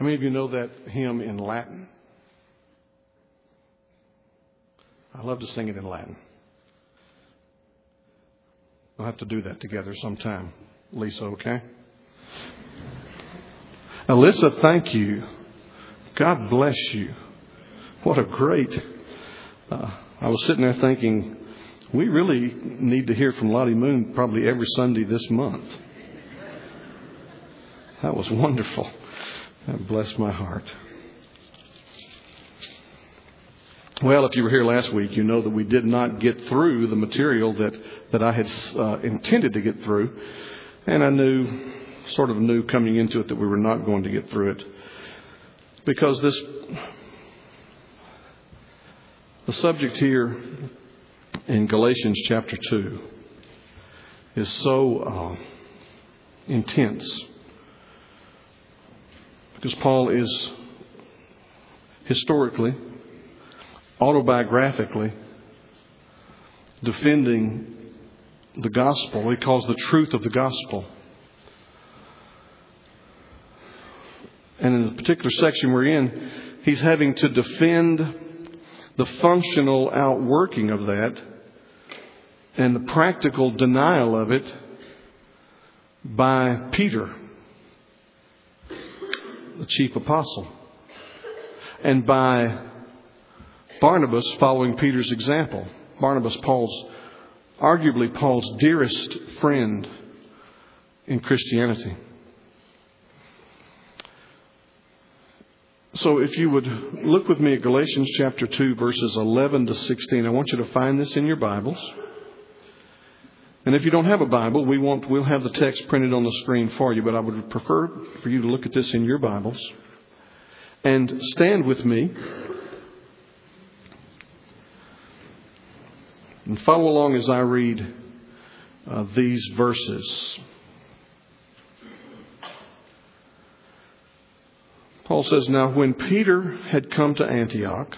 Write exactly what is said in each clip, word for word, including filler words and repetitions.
How many of you know that hymn in Latin? I love to sing it in Latin. We'll have to do that together sometime. Lisa, okay? Alyssa, thank you. God bless you. What a great... Uh, I was sitting there thinking, we really need to hear from Lottie Moon probably every Sunday this month. That was wonderful. That blessed my heart. Well, if you were here last week, you know that we did not get through the material that, that I had uh, intended to get through. And I knew, sort of knew coming into it that we were not going to get through it. Because this, the subject here in Galatians chapter two is so uh, intense. Because Paul is historically, autobiographically defending the gospel. He calls the truth of the gospel. And in the particular section we're in, he's having to defend the functional outworking of that and the practical denial of it by Peter, the chief apostle, and by Barnabas following Peter's example. Barnabas, Paul's, arguably Paul's dearest friend in Christianity. So if you would look with me at Galatians chapter two, verses eleven to sixteen. I want you to find this in your Bibles. And if you don't have a Bible, we won't, we'll have the text printed on the screen for you, but I would prefer for you to look at this in your Bibles. And stand with me and follow along as I read uh, these verses. Paul says, "Now when Peter had come to Antioch,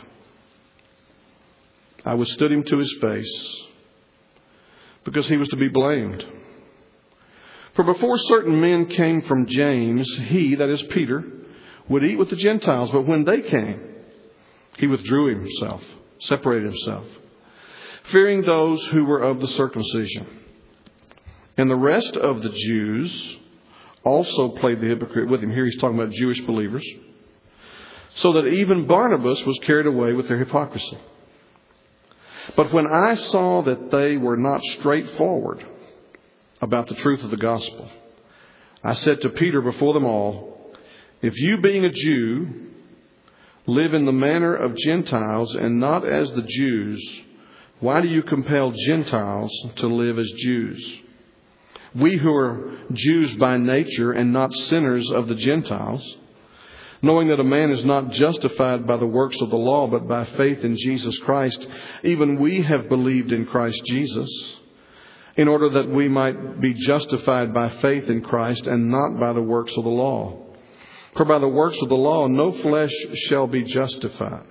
I withstood him to his face, because he was to be blamed. For before certain men came from James, he," that is Peter, "would eat with the Gentiles. But when they came, he withdrew himself, separated himself, fearing those who were of the circumcision. And the rest of the Jews also played the hypocrite with him." Here he's talking about Jewish believers. "So that even Barnabas was carried away with their hypocrisy. But when I saw that they were not straightforward about the truth of the gospel, I said to Peter before them all, 'If you, being a Jew, live in the manner of Gentiles and not as the Jews, why do you compel Gentiles to live as Jews? We who are Jews by nature and not sinners of the Gentiles, knowing that a man is not justified by the works of the law, but by faith in Jesus Christ, even we have believed in Christ Jesus, in order that we might be justified by faith in Christ and not by the works of the law. For by the works of the law, no flesh shall be justified.'"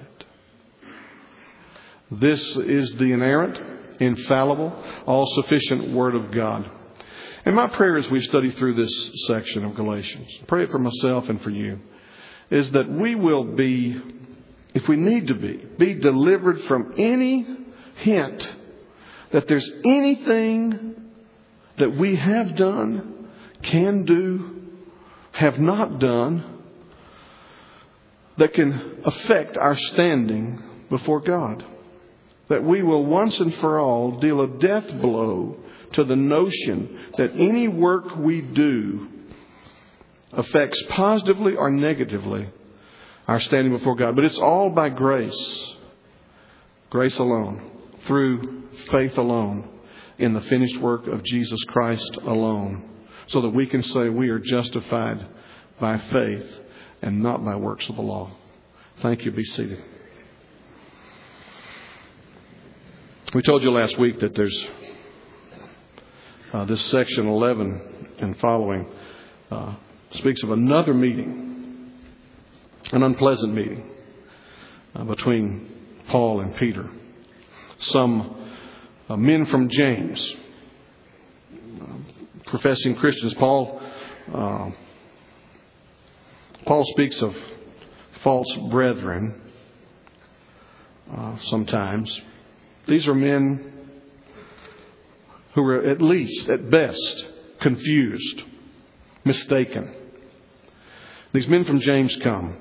This is the inerrant, infallible, all-sufficient Word of God. And my prayer as we study through this section of Galatians, pray it for myself and for you, is that we will be, if we need to be, be delivered from any hint that there's anything that we have done, can do, have not done, that can affect our standing before God. That we will once and for all deal a death blow to the notion that any work we do affects positively or negatively our standing before God. But it's all by grace. Grace alone. Through faith alone. In the finished work of Jesus Christ alone. So that we can say we are justified by faith and not by works of the law. Thank you. Be seated. We told you last week that there's uh, this section eleven and following uh, speaks of another meeting, an unpleasant meeting uh, between Paul and Peter. Some uh, men from James, uh, professing Christians. Paul uh, Paul speaks of false brethren uh, sometimes. These are men who are at least, at best, confused, mistaken. These men from James come.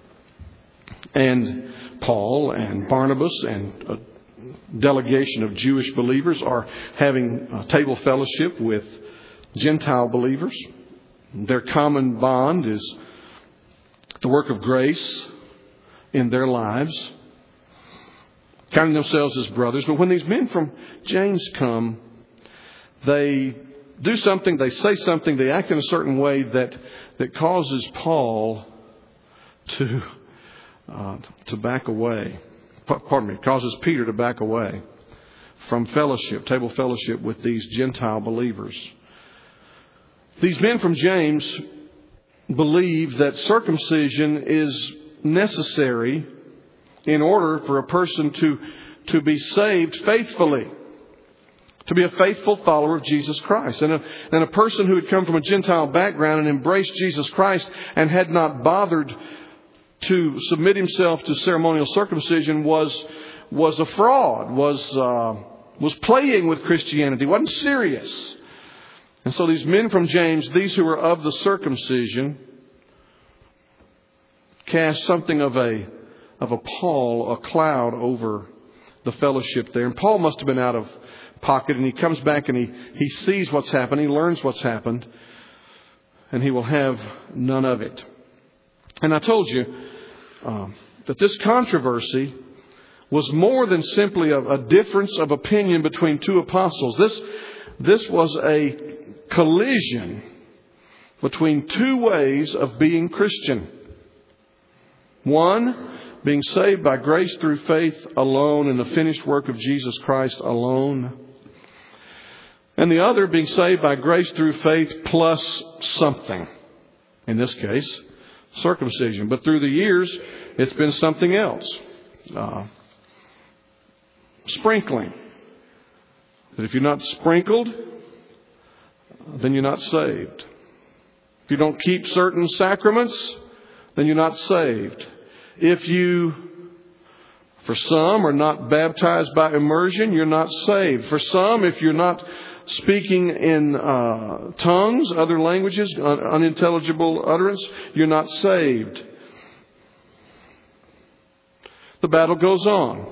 And Paul and Barnabas and a delegation of Jewish believers are having a table fellowship with Gentile believers. Their common bond is the work of grace in their lives, counting themselves as brothers. But when these men from James come, they do something, they say something, they act in a certain way that, that causes Paul to, uh, to back away. Pardon me, causes Peter to back away from fellowship, table fellowship with these Gentile believers. These men from James believe that circumcision is necessary in order for a person to, to be saved faithfully, to be a faithful follower of Jesus Christ. And a, and a person who had come from a Gentile background and embraced Jesus Christ and had not bothered to submit himself to ceremonial circumcision was was a fraud, was uh, was playing with Christianity, wasn't serious. And so these men from James, these who are of the circumcision, cast something of a of a pall, a cloud over the fellowship there. And Paul must have been out of pocket, and he comes back and he, he sees what's happened, he learns what's happened, and he will have none of it. And I told you um, that this controversy was more than simply a, a difference of opinion between two apostles. This, this was a collision between two ways of being Christian. One, being saved by grace through faith alone in the finished work of Jesus Christ alone. And the other, being saved by grace through faith plus something. In this case, circumcision. But through the years, it's been something else. Uh, sprinkling. That if you're not sprinkled, then you're not saved. If you don't keep certain sacraments, then you're not saved. If you, for some, are not baptized by immersion, you're not saved. For some, if you're not speaking in uh, tongues, other languages, un- unintelligible utterance, you're not saved. The battle goes on.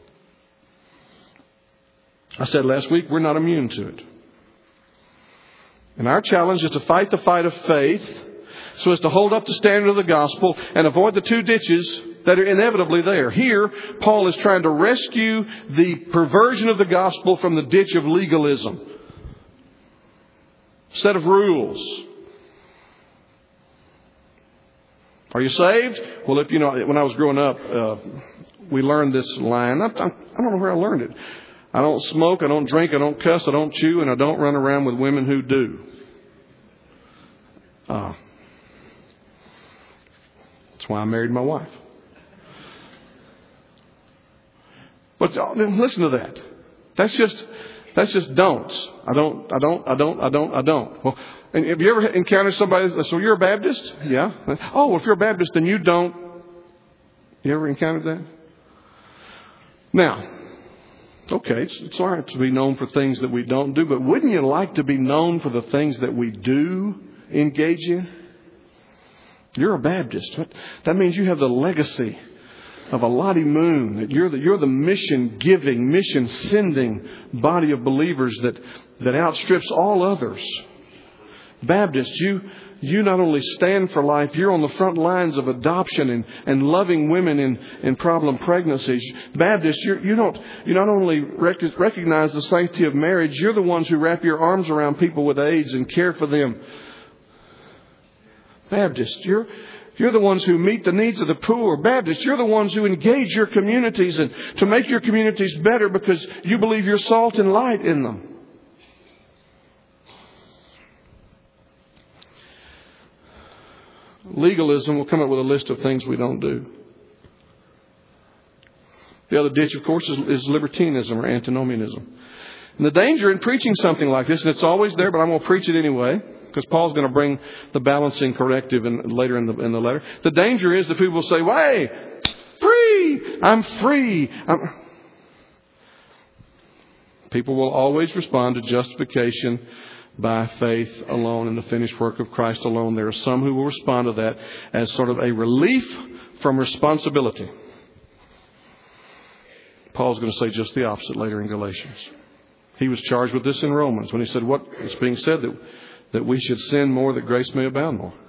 I said last week, we're not immune to it. And our challenge is to fight the fight of faith so as to hold up the standard of the gospel and avoid the two ditches that are inevitably there. Here, Paul is trying to rescue the perversion of the gospel from the ditch of legalism. Set of rules. Are you saved? Well, if you know, when I was growing up, uh, we learned this line. I, I, I don't know where I learned it. I don't smoke, I don't drink, I don't cuss, I don't chew, and I don't run around with women who do. Uh, that's why I married my wife. But listen to that. That's just that's just don'ts. I don't, I don't, I don't, I don't, I don't. Well, and have you ever encountered somebody that says, "So you're a Baptist?" Yeah. Oh, well, if you're a Baptist, then you don't. You ever encountered that? Now, okay, it's, it's all right to be known for things that we don't do, but wouldn't you like to be known for the things that we do engage in? You're a Baptist. That means you have the legacy of a Lottie Moon. That you're the you're the mission giving, mission sending body of believers that that outstrips all others. Baptist, you you not only stand for life, you're on the front lines of adoption and, and loving women in, in problem pregnancies. Baptist, you're, you don't you not only rec- recognize the sanctity of marriage, you're the ones who wrap your arms around people with AIDS and care for them. Baptist, you're You're the ones who meet the needs of the poor. Baptist, you're the ones who engage your communities and to make your communities better because you believe you're salt and light in them. Legalism will come up with a list of things we don't do. The other ditch, of course, is, is libertinism or antinomianism. And the danger in preaching something like this, and it's always there, but I'm going to preach it anyway. because Paul's going to bring the balancing corrective in, later in the, in the letter. The danger is that people will say, "Hey, free! I'm free." I'm... People will always respond to justification by faith alone in the finished work of Christ alone. There are some who will respond to that as sort of a relief from responsibility. Paul's going to say just the opposite later in Galatians. He was charged with this in Romans when he said, what is being said, that, that we should sin more that grace may abound more.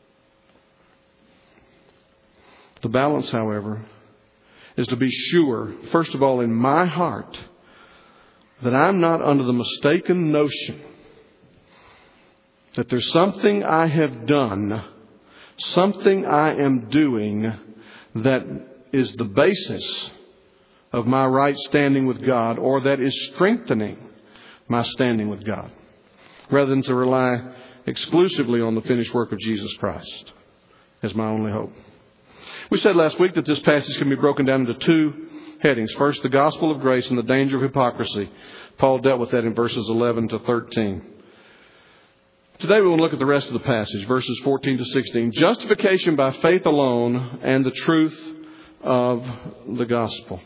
The balance, however, is to be sure, first of all, in my heart, that I'm not under the mistaken notion that there's something I have done, something I am doing that is the basis of my right standing with God, or that is strengthening my standing with God, rather than to rely exclusively on the finished work of Jesus Christ as my only hope. We said last week that this passage can be broken down into two headings. First, the gospel of grace and the danger of hypocrisy. Paul dealt with that in verses eleven to thirteen. Today we want to look at the rest of the passage, verses fourteen to sixteen. Justification by faith alone and the truth of the gospel.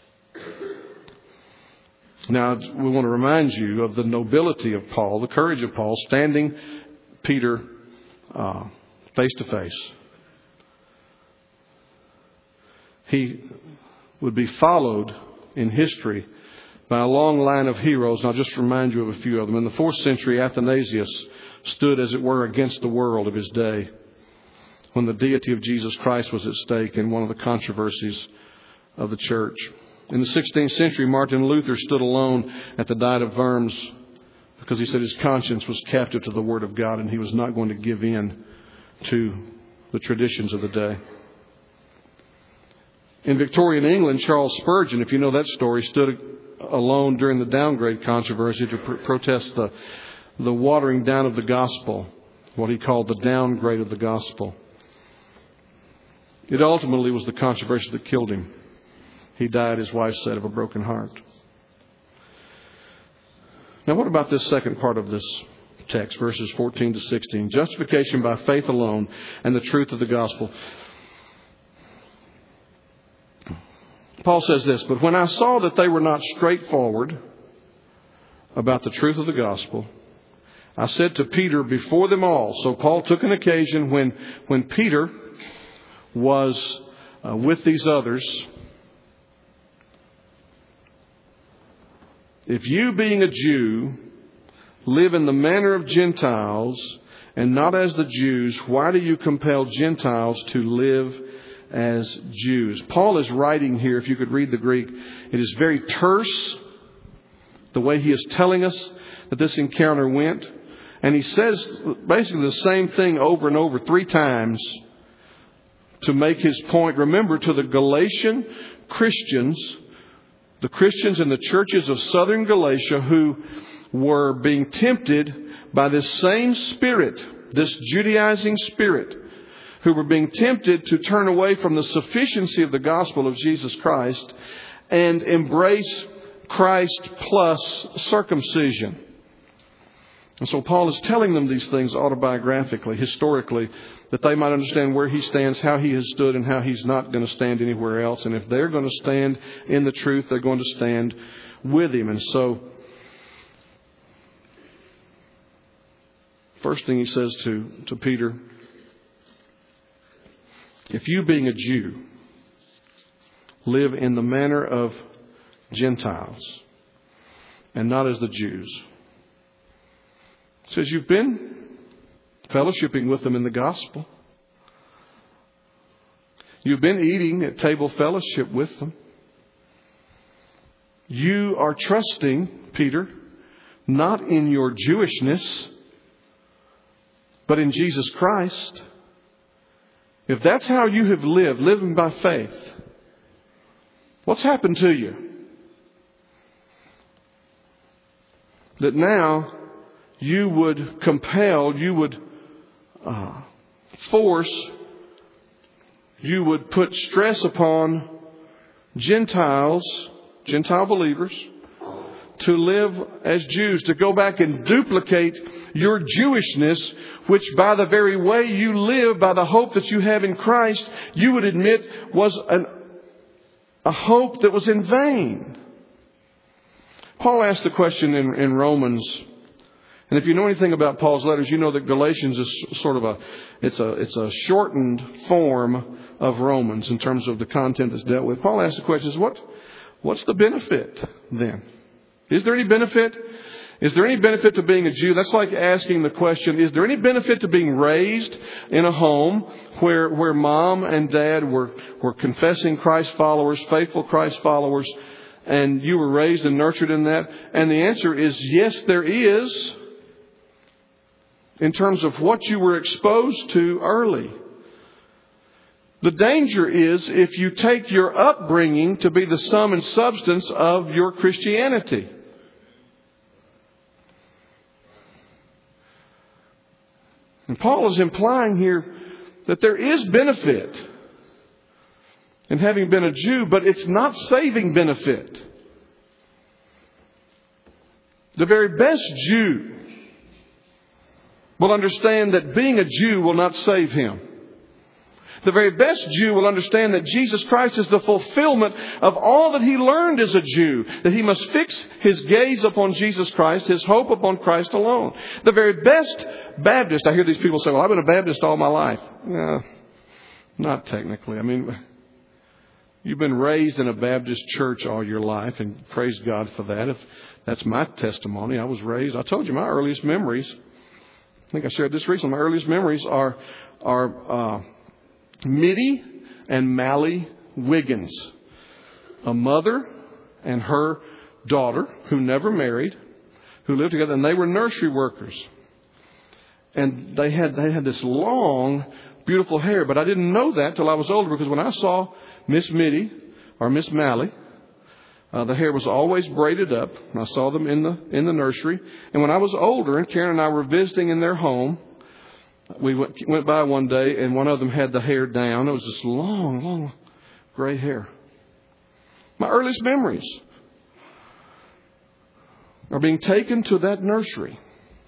Now, we want to remind you of the nobility of Paul, the courage of Paul, standing Peter uh, face to face. He would be followed in history by a long line of heroes. And I'll just remind you of a few of them. In the fourth century, Athanasius stood, as it were, against the world of his day when the deity of Jesus Christ was at stake in one of the controversies of the church. In the sixteenth century, Martin Luther stood alone at the Diet of Worms because he said his conscience was captive to the Word of God and he was not going to give in to the traditions of the day. In Victorian England, Charles Spurgeon, if you know that story, stood alone during the downgrade controversy to pr- protest the, the watering down of the gospel, what he called the downgrade of the gospel. It ultimately was the controversy that killed him. He died, his wife said, of a broken heart. Now, what about this second part of this text, verses fourteen to sixteen? Justification by faith alone and the truth of the gospel. Paul says this, but when I saw that they were not straightforward about the truth of the gospel, I said to Peter before them all. So Paul took an occasion when, when Peter was uh, with these others. If you, being a Jew, live in the manner of Gentiles and not as the Jews, why do you compel Gentiles to live as Jews? Paul is writing here, if you could read the Greek, it is very terse, the way he is telling us that this encounter went. And he says basically the same thing over and over three times to make his point. Remember, to the Galatian Christians, the Christians in the churches of southern Galatia who were being tempted by this same spirit, this Judaizing spirit, who were being tempted to turn away from the sufficiency of the gospel of Jesus Christ and embrace Christ plus circumcision. And so Paul is telling them these things autobiographically, historically, that they might understand where he stands, how he has stood, and how he's not going to stand anywhere else. And if they're going to stand in the truth, they're going to stand with him. And so, first thing he says to, to Peter, if you, being a Jew, live in the manner of Gentiles and not as the Jews, he says you've been fellowshipping with them in the gospel. You've been eating at table fellowship with them. You are trusting, Peter, not in your Jewishness, but in Jesus Christ. If that's how you have lived, living by faith, what's happened to you? That now you would compel, you would uh, force, you would put stress upon Gentiles, Gentile believers, to live as Jews, to go back and duplicate your Jewishness, which by the very way you live, by the hope that you have in Christ, you would admit was an, a hope that was in vain. Paul asked the question in, in Romans, and if you know anything about Paul's letters, you know that Galatians is sort of a, it's a, it's a shortened form of Romans in terms of the content that's dealt with. Paul asked the question, what, what's the benefit then? Is there any benefit? Is there any benefit to being a Jew? That's like asking the question, is there any benefit to being raised in a home where, where mom and dad were, were confessing Christ followers, faithful Christ followers, and you were raised and nurtured in that? And the answer is yes, there is, in terms of what you were exposed to early. The danger is if you take your upbringing to be the sum and substance of your Christianity. And Paul is implying here that there is benefit in having been a Jew, but it's not saving benefit. The very best Jew will understand that being a Jew will not save him. The very best Jew will understand that Jesus Christ is the fulfillment of all that he learned as a Jew. That he must fix his gaze upon Jesus Christ, his hope upon Christ alone. The very best Baptist, I hear these people say, well, I've been a Baptist all my life. No, not technically. I mean, you've been raised in a Baptist church all your life, and praise God for that. If that's my testimony, I was raised, I told you my earliest memories, I think I shared this recently, my earliest memories are, are, uh, Mittie and Mally Wiggins, a mother and her daughter who never married, who lived together, and they were nursery workers. And they had they had this long, beautiful hair, but I didn't know that till I was older, because when I saw Miss Mittie or Miss Mally, uh, the hair was always braided up, and I saw them in the in the nursery. And when I was older, and Karen and I were visiting in their home, we went, went by one day, and one of them had the hair down. It was this long, long gray hair. My earliest memories are being taken to that nursery.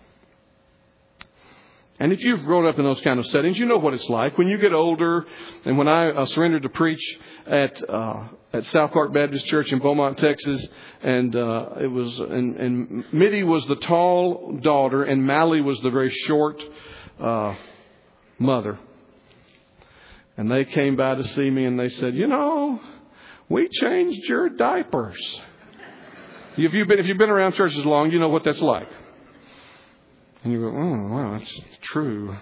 And if you've grown up in those kind of settings, you know what it's like. When you get older, and when I uh, surrendered to preach at uh, at South Park Baptist Church in Beaumont, Texas, and uh, it was and, and Mittie was the tall daughter, and Mally was the very short Uh, mother. And they came by to see me, and they said, you know, we changed your diapers. If you've been, if you've been around churches long, you know what that's like. And you go, oh, wow, that's true.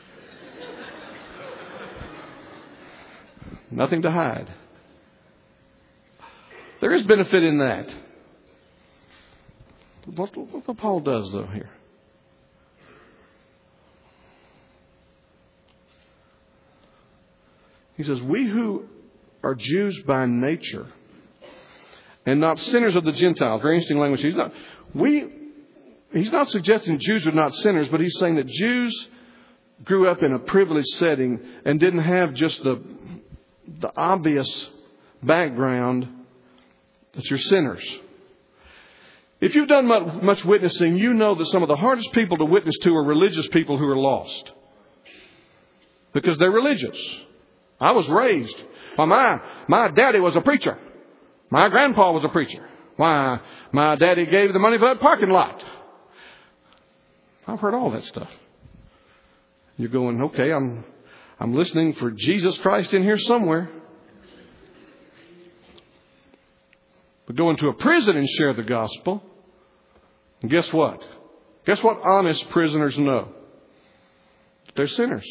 Nothing to hide. There is benefit in that. What, what Paul does, though, here. He says, we who are Jews by nature and not sinners of the Gentiles. Very interesting language. He's not, we, he's not suggesting Jews are not sinners, but he's saying that Jews grew up in a privileged setting and didn't have just the, the obvious background that you're sinners. If you've done much witnessing, you know that some of the hardest people to witness to are religious people who are lost. Because they're religious. I was raised. Well, my, my daddy was a preacher. My grandpa was a preacher. Why, my daddy gave the money for that parking lot. I've heard all that stuff. You're going, okay, I'm, I'm listening for Jesus Christ in here somewhere. But go into a prison and share the gospel. And guess what? Guess what honest prisoners know? They're sinners.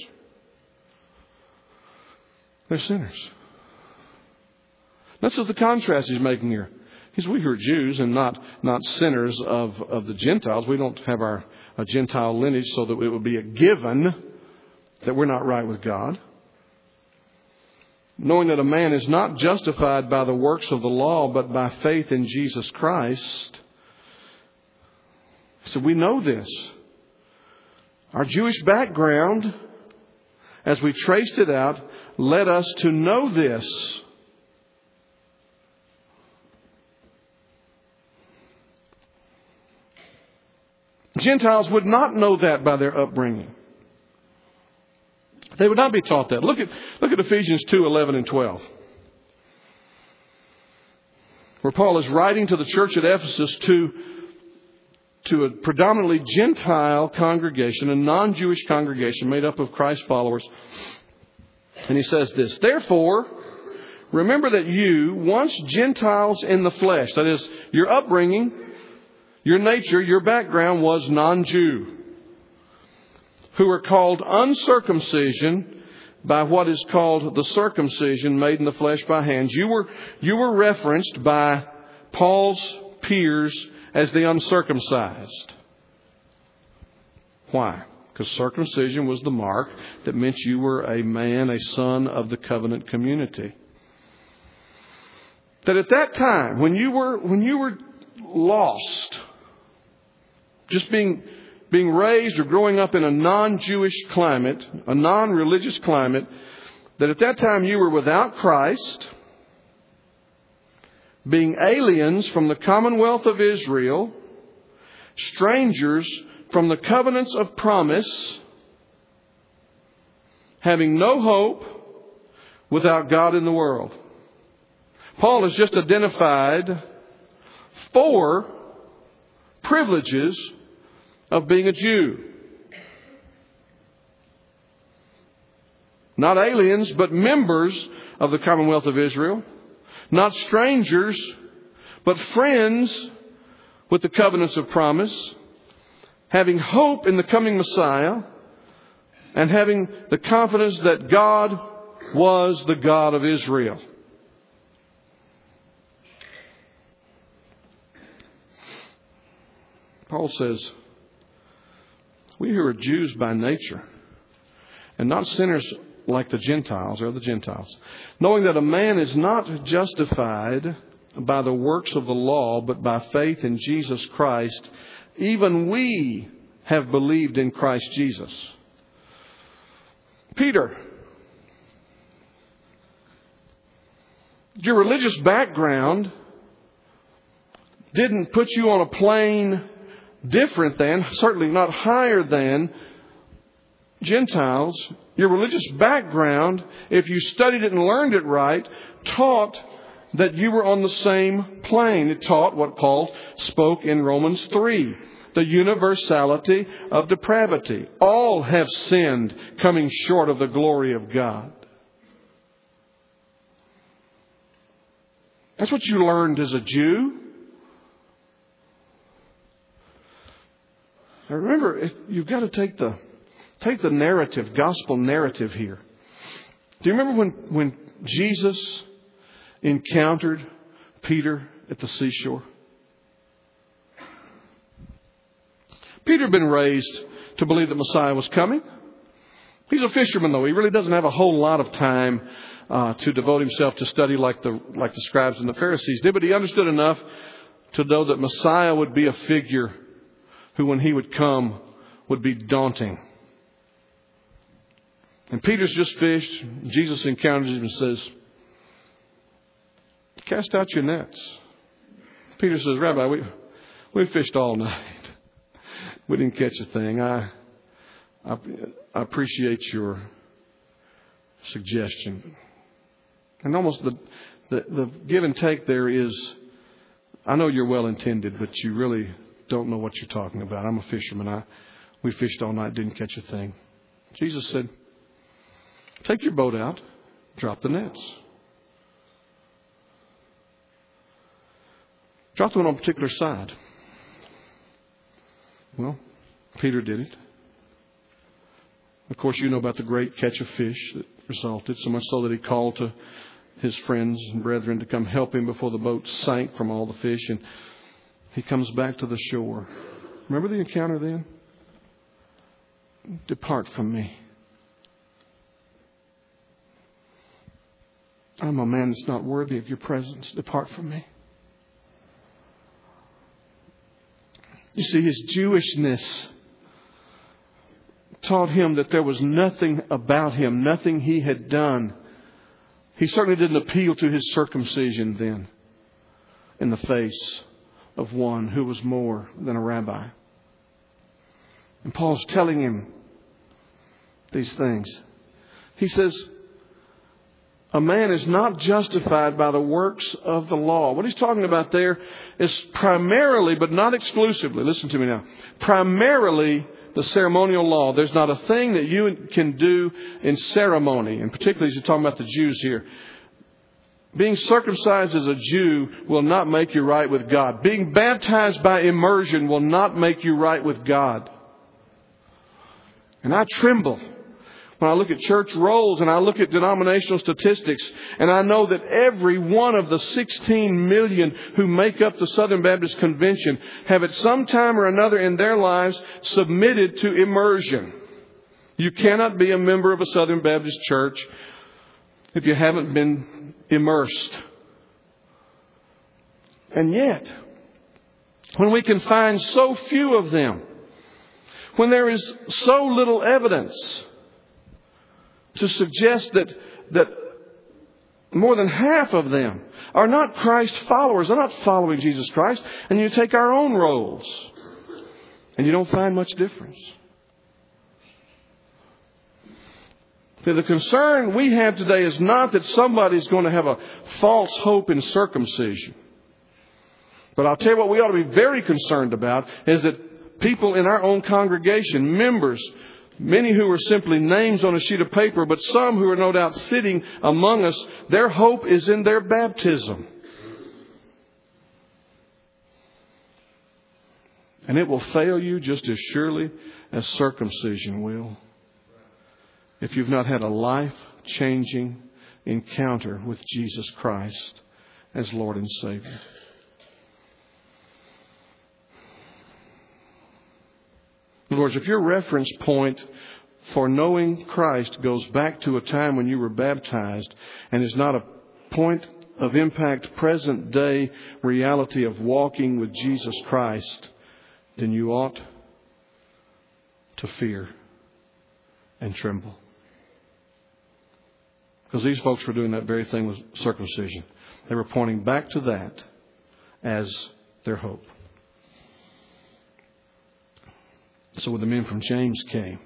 They're sinners. This is the contrast he's making here. He's we who are Jews and not, not sinners of, of the Gentiles. We don't have our a Gentile lineage so that it would be a given that we're not right with God. Knowing that a man is not justified by the works of the law, but by faith in Jesus Christ. So we know this. Our Jewish background, as we traced it out, led us to know this. Gentiles would not know that by their upbringing. They would not be taught that. Look at, look at Ephesians two, eleven and twelve. Where Paul is writing to the church at Ephesus to, to a predominantly Gentile congregation, a non-Jewish congregation made up of Christ followers. And he says this, therefore, remember that you, once Gentiles in the flesh, that is, your upbringing, your nature, your background was non-Jew, who are called uncircumcision by what is called the circumcision made in the flesh by hands. You were, you were referenced by Paul's peers as the uncircumcised. Why? Because circumcision was the mark that meant you were a man, a son of the covenant community. That at that time, when you were, when you were lost, just being being raised or growing up in a non-Jewish climate, a non-religious climate, that at that time you were without Christ, being aliens from the commonwealth of Israel, strangers from the covenants of promise, having no hope, without God in the world. Paul has just identified four privileges of being a Jew. Not aliens, but members of the commonwealth of Israel. Not strangers, but friends with the covenants of promise. Having hope in the coming Messiah. And having the confidence that God was the God of Israel. Paul says, we who are Jews by nature, and not sinners like the Gentiles or the Gentiles, knowing that a man is not justified by the works of the law, but by faith in Jesus Christ, even we have believed in Christ Jesus. Peter, your religious background didn't put you on a plane different than, certainly not higher than, Gentiles. Your religious background, if you studied it and learned it right, taught that you were on the same plane. It taught what Paul spoke in Romans three. The universality of depravity. All have sinned, coming short of the glory of God. That's what you learned as a Jew. Now remember, you've got to take the take the narrative, gospel narrative here. Do you remember when, when Jesus encountered Peter at the seashore? Peter had been raised to believe that Messiah was coming. He's a fisherman, though. He really doesn't have a whole lot of time uh, to devote himself to study like the like the scribes and the Pharisees did. But he understood enough to know that Messiah would be a figure who, when he would come, would be daunting. And Peter's just fished. Jesus encounters him and says, cast out your nets. Peter says, Rabbi, we, we fished all night. We didn't catch a thing. I, I, I appreciate your suggestion. And almost the, the, the give and take there is, I know you're well intended, but you really don't know what you're talking about. I'm a fisherman. I, we fished all night, didn't catch a thing. Jesus said, take your boat out, drop the nets. Drop them on a particular side. Well, Peter did it. Of course, you know about the great catch of fish that resulted, so much so that he called to his friends and brethren to come help him before the boat sank from all the fish. And he comes back to the shore. Remember the encounter then? Depart from me. I'm a man that's not worthy of your presence. Depart from me. You see, his Jewishness taught him that there was nothing about him, nothing he had done. He certainly didn't appeal to his circumcision then in the face of one who was more than a rabbi. And Paul's telling him these things. He says, a man is not justified by the works of the law. What he's talking about there is primarily, but not exclusively, listen to me now, primarily the ceremonial law. There's not a thing that you can do in ceremony, and particularly as you're talking about the Jews here. Being circumcised as a Jew will not make you right with God. Being baptized by immersion will not make you right with God. And I tremble when I look at church rolls and I look at denominational statistics, and I know that every one of the sixteen million who make up the Southern Baptist Convention have at some time or another in their lives submitted to immersion. You cannot be a member of a Southern Baptist church if you haven't been immersed. And yet, when we can find so few of them, when there is so little evidence to suggest that that more than half of them are not Christ followers, are not following Jesus Christ, and you take our own rolls, and you don't find much difference. So the concern we have today is not that somebody's going to have a false hope in circumcision. But I'll tell you what we ought to be very concerned about is that people in our own congregation, members, many who are simply names on a sheet of paper, but some who are no doubt sitting among us, their hope is in their baptism. And it will fail you just as surely as circumcision will, if you've not had a life-changing encounter with Jesus Christ as Lord and Savior. In other words, if your reference point for knowing Christ goes back to a time when you were baptized and is not a point of impact, present day reality of walking with Jesus Christ, then you ought to fear and tremble. Because these folks were doing that very thing with circumcision. They were pointing back to that as their hope. So when the men from James came,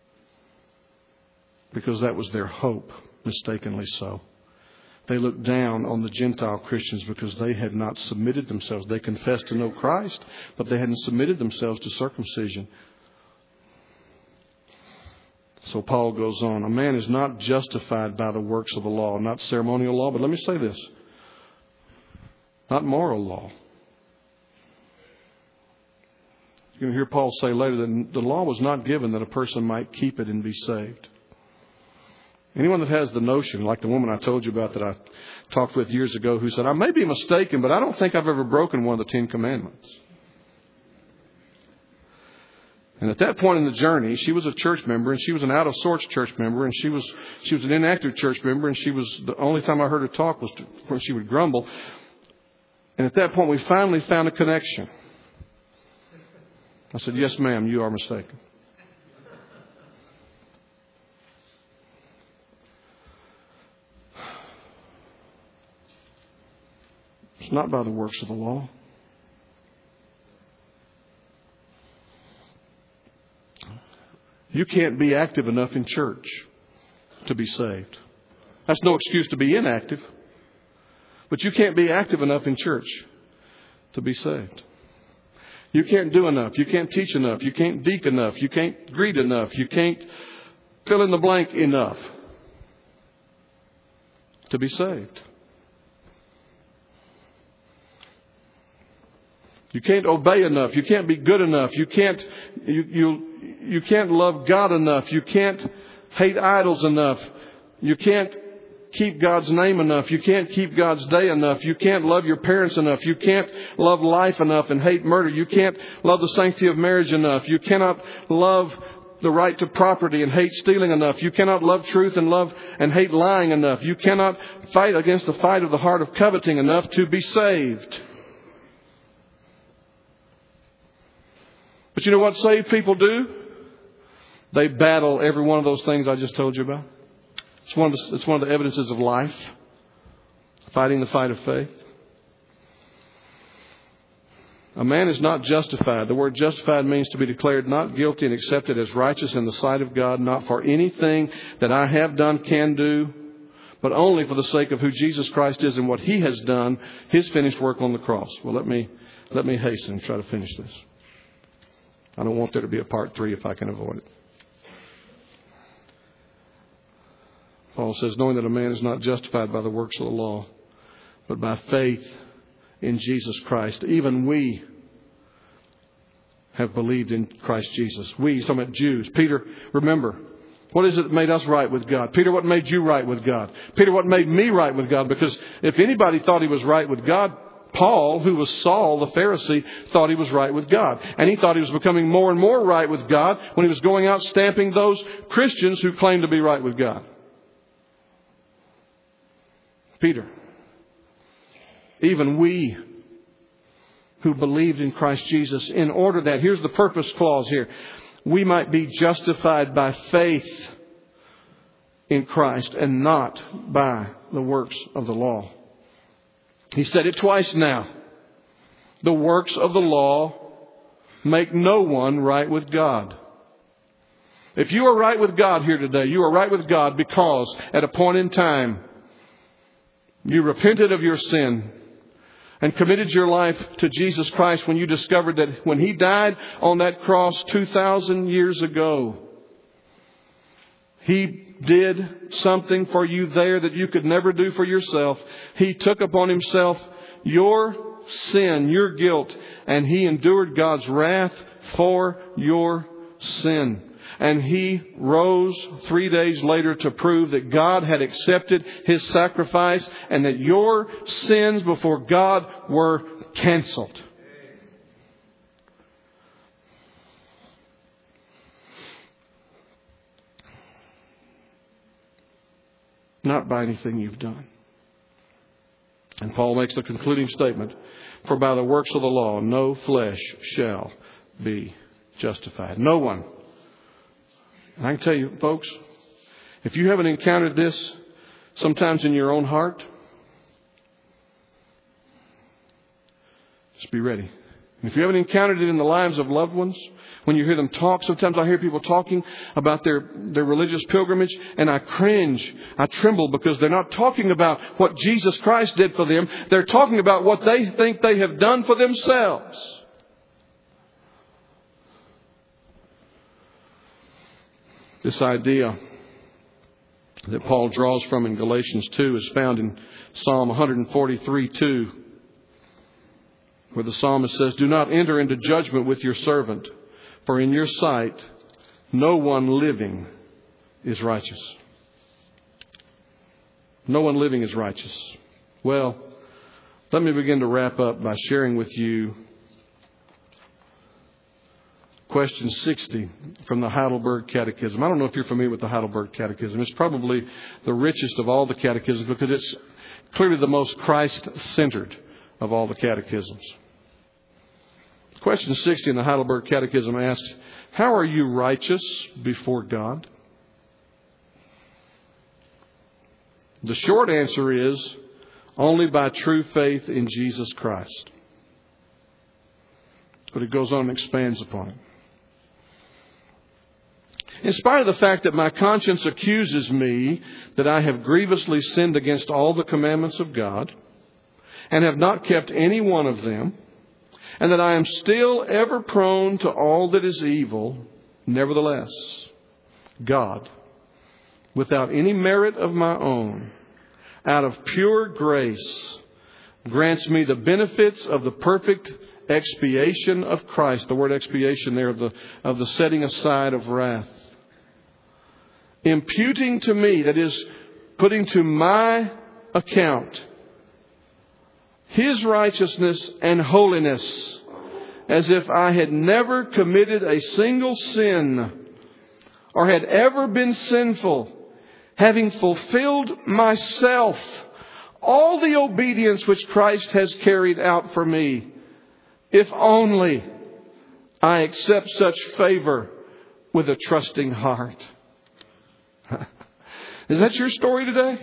because that was their hope, mistakenly so, they looked down on the Gentile Christians because they had not submitted themselves. They confessed to know Christ, but they hadn't submitted themselves to circumcision. So Paul goes on, a man is not justified by the works of the law, not ceremonial law, but let me say this, not moral law. You're going to hear Paul say later that the law was not given that a person might keep it and be saved. Anyone that has the notion, like the woman I told you about that I talked with years ago, who said, I may be mistaken, but I don't think I've ever broken one of the Ten Commandments. And at that point in the journey, she was a church member, and she was an out of sorts church member, and she was she was an inactive church member, and she was the only time I heard her talk was when she would grumble. And at that point, we finally found a connection. I said, yes, ma'am, you are mistaken. It's not by the works of the law. You can't be active enough in church to be saved. That's no excuse to be inactive. But you can't be active enough in church to be saved. You can't do enough. You can't teach enough. You can't deek enough. You can't greet enough. You can't fill in the blank enough to be saved. You can't obey enough. You can't be good enough. You can't you you you can't love God enough. You can't hate idols enough. You can't keep God's name enough. You can't keep God's day enough. You can't love your parents enough. You can't love life enough and hate murder. You can't love the sanctity of marriage enough. You cannot love the right to property and hate stealing enough. You cannot love truth and love and hate lying enough. You cannot fight against the fight of the heart of coveting enough to be saved. But you know what saved people do? They battle every one of those things I just told you about. It's one of the, it's one of the evidences of life. Fighting the fight of faith. A man is not justified. The word justified means to be declared not guilty and accepted as righteous in the sight of God, not for anything that I have done, can do, but only for the sake of who Jesus Christ is and what He has done, His finished work on the cross. Well, let me let me hasten and try to finish this. I don't want there to be a part three if I can avoid it. Paul says, knowing that a man is not justified by the works of the law, but by faith in Jesus Christ. Even we have believed in Christ Jesus. We, he's talking about Jews. Peter, remember, what is it that made us right with God? Peter, what made you right with God? Peter, what made me right with God? Because if anybody thought he was right with God, Paul, who was Saul, the Pharisee, thought he was right with God. And he thought he was becoming more and more right with God when he was going out stamping those Christians who claimed to be right with God. Peter, even we who believed in Christ Jesus, in order that, here's the purpose clause here, we might be justified by faith in Christ and not by the works of the law. He said it twice now. The works of the law make no one right with God. If you are right with God here today, you are right with God because at a point in time you repented of your sin and committed your life to Jesus Christ when you discovered that when He died on that cross two thousand years ago, He did something for you there that you could never do for yourself. He took upon Himself your sin, your guilt, and He endured God's wrath for your sin. And He rose three days later to prove that God had accepted His sacrifice and that your sins before God were canceled. Not by anything you've done. And Paul makes the concluding statement, for by the works of the law no flesh shall be justified. No one. And I can tell you, folks, if you haven't encountered this sometimes in your own heart, just be ready. And if you haven't encountered it in the lives of loved ones, when you hear them talk, sometimes I hear people talking about their, their religious pilgrimage, and I cringe, I tremble, because they're not talking about what Jesus Christ did for them. They're talking about what they think they have done for themselves. This idea that Paul draws from in Galatians two is found in Psalm one forty-three two, where the psalmist says, do not enter into judgment with your servant, for in your sight no one living is righteous. No one living is righteous. Well, let me begin to wrap up by sharing with you question sixty from the Heidelberg Catechism. I don't know if you're familiar with the Heidelberg Catechism. It's probably the richest of all the catechisms because it's clearly the most Christ-centered of all the catechisms. Question sixty in the Heidelberg Catechism asks, how are you righteous before God? The short answer is, only by true faith in Jesus Christ. But it goes on and expands upon it. In spite of the fact that my conscience accuses me that I have grievously sinned against all the commandments of God and have not kept any one of them, and that I am still ever prone to all that is evil, nevertheless, God, without any merit of my own, out of pure grace, grants me the benefits of the perfect expiation of Christ. The word expiation there of the, of the setting aside of wrath. Imputing to me, that is, putting to my account, His righteousness and holiness, as if I had never committed a single sin or had ever been sinful, having fulfilled myself all the obedience which Christ has carried out for me, if only I accept such favor with a trusting heart. Is that your story today?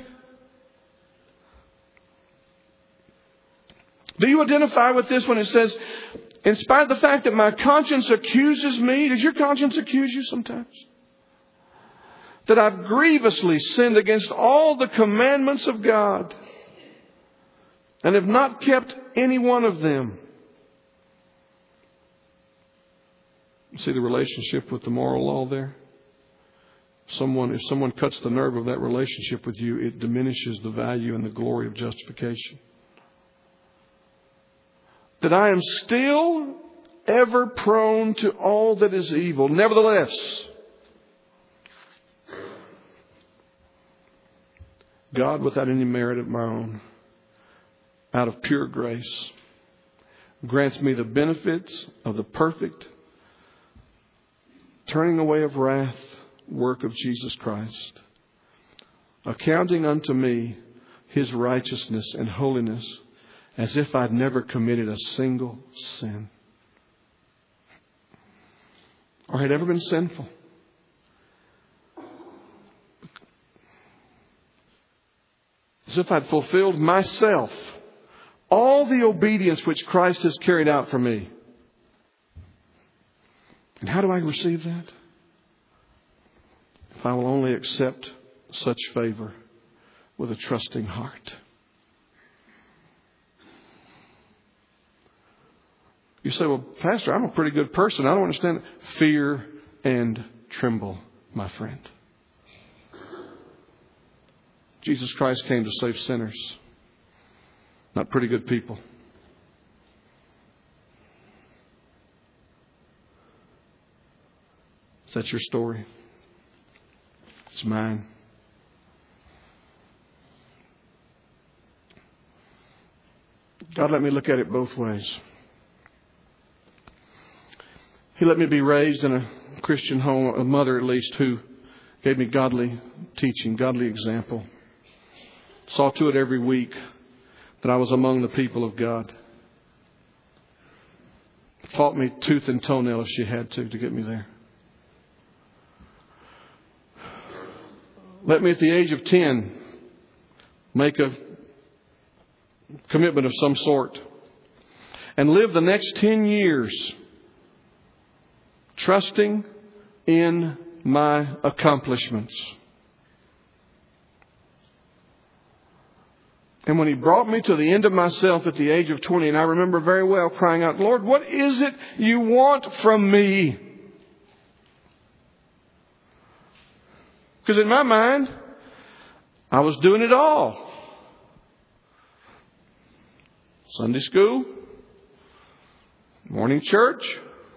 Do you identify with this when it says, In spite of the fact that my conscience accuses me. Does your conscience accuse you sometimes? That I've grievously sinned against all the commandments of God and have not kept any one of them. See the relationship with the moral law there? Someone, if someone cuts the nerve of that relationship with you, it diminishes the value and the glory of justification. That I am still ever prone to all that is evil. Nevertheless, God, without any merit of my own, out of pure grace, grants me the benefits of the perfect turning away of wrath work of Jesus Christ, accounting unto me His righteousness and holiness as if I'd never committed a single sin or had ever been sinful. As if I'd fulfilled myself all the obedience which Christ has carried out for me. And how do I receive that? If I will only accept such favor with a trusting heart. You say, well, Pastor, I'm a pretty good person. I don't understand. Fear and tremble, my friend. Jesus Christ came to save sinners, not pretty good people. Is that your story? It's mine. God let me look at it both ways. He let me be raised in a Christian home, a mother at least, who gave me godly teaching, godly example. Saw to it every week that I was among the people of God. Fought me tooth and toenail if she had to, to get me there. Let me at the age of ten make a commitment of some sort and live the next ten years trusting in my accomplishments. And when He brought me to the end of myself at the age of twenty, and I remember very well crying out, Lord, what is it you want from me? Because in my mind, I was doing it all. Sunday school, morning church,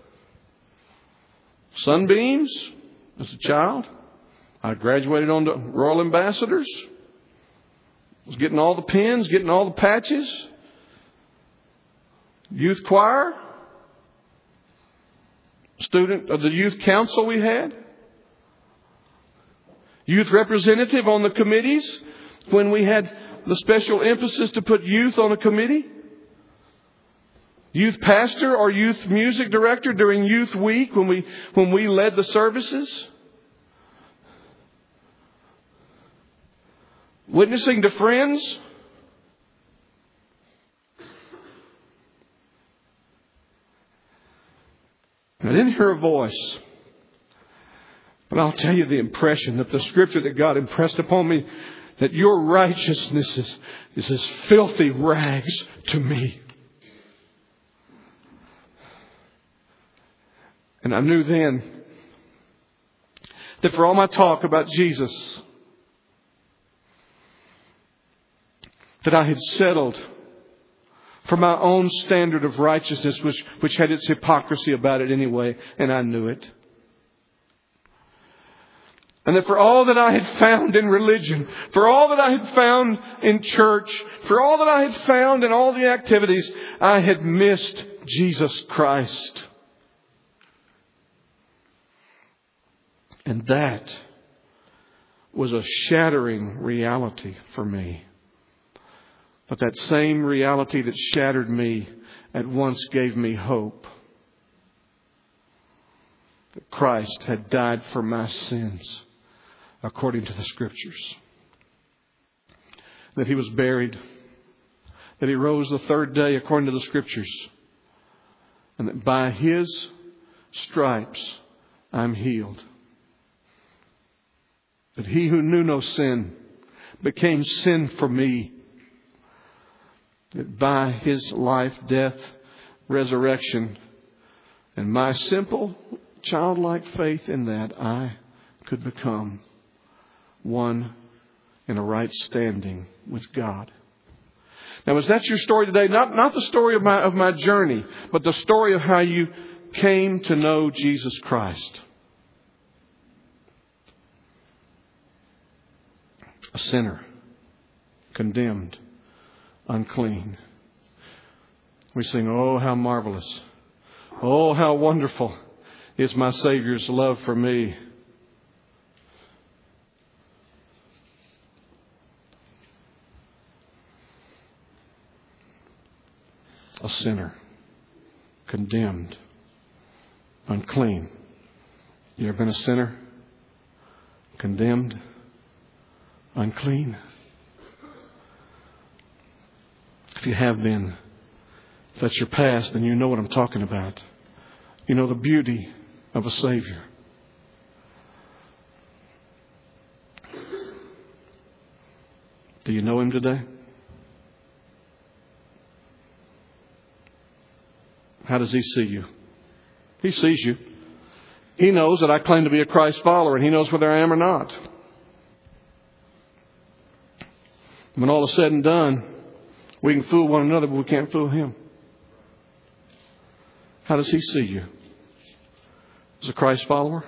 sunbeams as a child. I graduated on to Royal Ambassadors. Was getting all the pins, getting all the patches. Youth choir. Student of the youth council we had. Youth representative on the committees when we had the special emphasis to put youth on a committee. Youth pastor or youth music director during youth week when we when we led the services. Witnessing to friends. I didn't hear a voice. But I'll tell you the impression that the scripture that God impressed upon me, that your righteousness is, is as filthy rags to me. And I knew then that for all my talk about Jesus, that I had settled for my own standard of righteousness, which, which had its hypocrisy about it anyway, and I knew it. And that for all that I had found in religion, for all that I had found in church, for all that I had found in all the activities, I had missed Jesus Christ. And that was a shattering reality for me. But that same reality that shattered me at once gave me hope. That Christ had died for my sins according to the Scriptures. That He was buried. That He rose the third day according to the Scriptures. and that by His stripes I'm healed. That He who knew no sin became sin for me. That by His life, death, resurrection, and my simple childlike faith in that, I could become one in a right standing with God. Now, is that your story today? Not, not the story of my, of my journey, but the story of how you came to know Jesus Christ. A sinner, condemned, unclean. We sing, oh, how marvelous. Oh, how wonderful is my Savior's love for me. A sinner, condemned, unclean. You ever been a sinner, condemned, unclean? If you have been, if that's your past, then you know what I'm talking about. You know the beauty of a Savior. Do you know Him today? How does He see you? He sees you. He knows that I claim to be a Christ follower, and He knows whether I am or not. When all is said and done, we can fool one another, but we can't fool Him. How does He see you? As a Christ follower?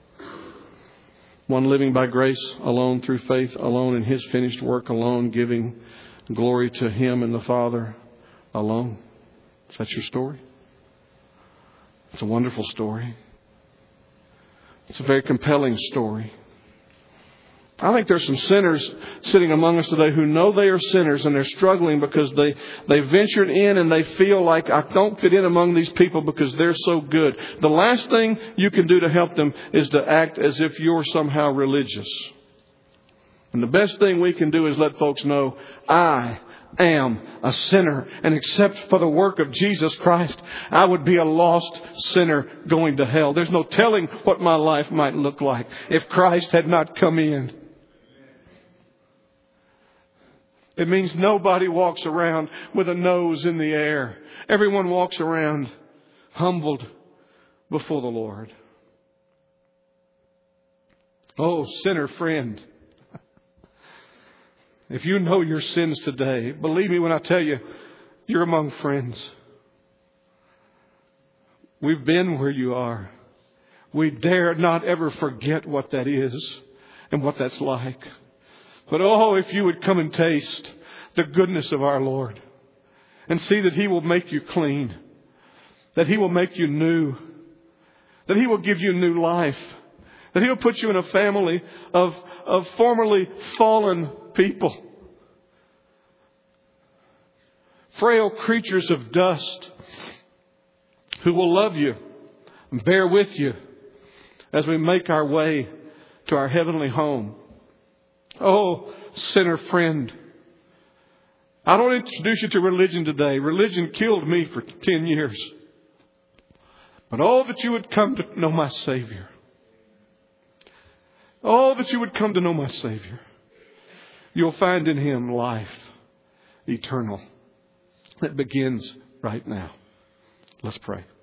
One living by grace alone, through faith alone, in His finished work alone, giving glory to Him and the Father alone. Is that your story? It's a wonderful story. It's a very compelling story. I think there's some sinners sitting among us today who know they are sinners, and they're struggling because they, they ventured in and they feel like, I don't fit in among these people because they're so good. The last thing you can do to help them is to act as if you're somehow religious. And the best thing we can do is let folks know, I am a sinner, and except for the work of Jesus Christ, I would be a lost sinner going to hell. There's no telling what my life might look like if Christ had not come in. It means nobody walks around with a nose in the air. Everyone walks around humbled before the Lord. Oh, sinner friend. If you know your sins today, believe me when I tell you, you're among friends. We've been where you are. We dare not ever forget what that is and what that's like. But oh, if you would come and taste the goodness of our Lord and see that He will make you clean, that He will make you new, that He will give you new life, that He'll put you in a family of, of formerly fallen people. Frail creatures of dust who will love you and bear with you as we make our way to our heavenly home. Oh, sinner friend, I don't introduce you to religion today. Religion killed me for ten years. But oh, that you would come to know my Savior. Oh, that you would come to know my Savior. You'll find in Him life eternal that begins right now. Let's pray.